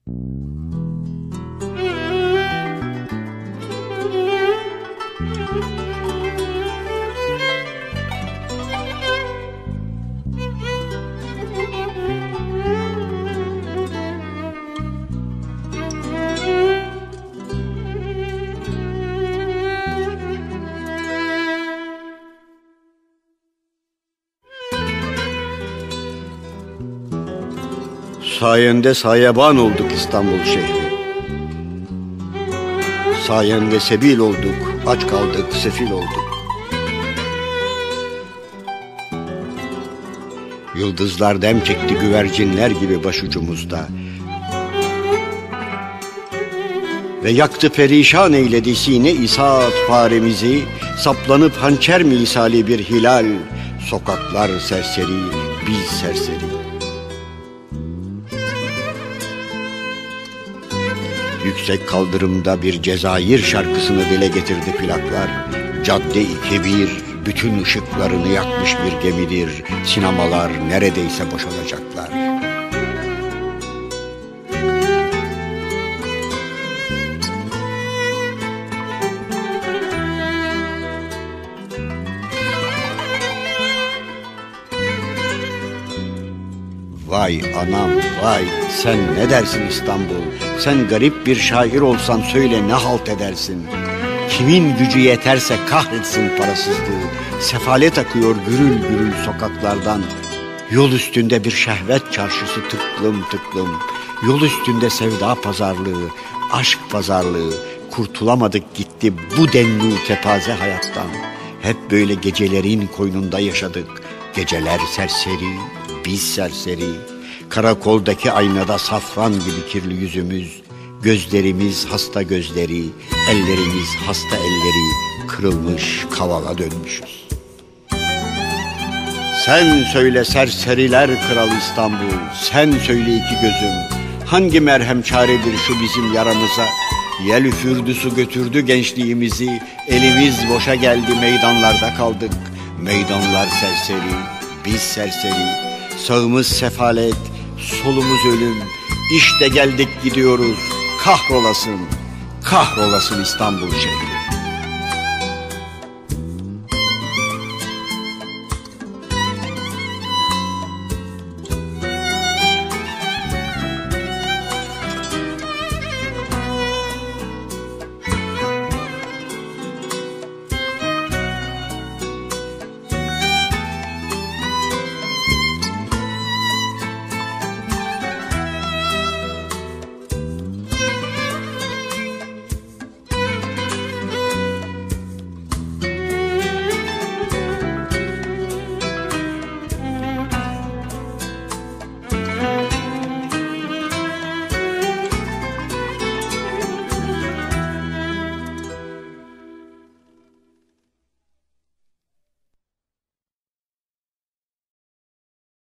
Sayende sayeban olduk İstanbul şehri. Sayende sebil olduk, aç kaldık, sefil olduk. Yıldızlar dem çekti güvercinler gibi başucumuzda. Ve yaktı perişan eyledi sine isaat faremizi. Saplanıp hançer misali bir hilal. Sokaklar serseri, biz serseri. Yüksek kaldırımda bir Cezayir şarkısını dile getirdi plaklar. Cadde-i Kebir bütün ışıklarını yakmış bir gemidir. Sinemalar neredeyse boşalacaklar. Vay anam vay, sen ne dersin İstanbul? Sen garip bir şair olsan söyle ne halt edersin? Kimin gücü yeterse kahretsin parasızlığı. Sefalet akıyor gürül gürül sokaklardan. Yol üstünde bir şehvet çarşısı tıklım tıklım. Yol üstünde sevda pazarlığı, aşk pazarlığı. Kurtulamadık gitti bu denli kepaze hayattan. Hep böyle gecelerin koynunda yaşadık. Geceler serseri, biz serseri. Karakoldaki aynada safran gibi kirli yüzümüz. Gözlerimiz hasta gözleri, ellerimiz hasta elleri. Kırılmış kavala dönmüşüz. Sen söyle serseriler kralı İstanbul, sen söyle iki gözüm. Hangi merhem çaredir şu bizim yaramıza? Yel üfürdü su götürdü gençliğimizi. Elimiz boşa geldi meydanlarda kaldık. Meydanlar serseri, biz serseri. Sağımız sefalet, solumuz ölüm. İşte geldik gidiyoruz. Kahrolasın, kahrolasın İstanbul şehri.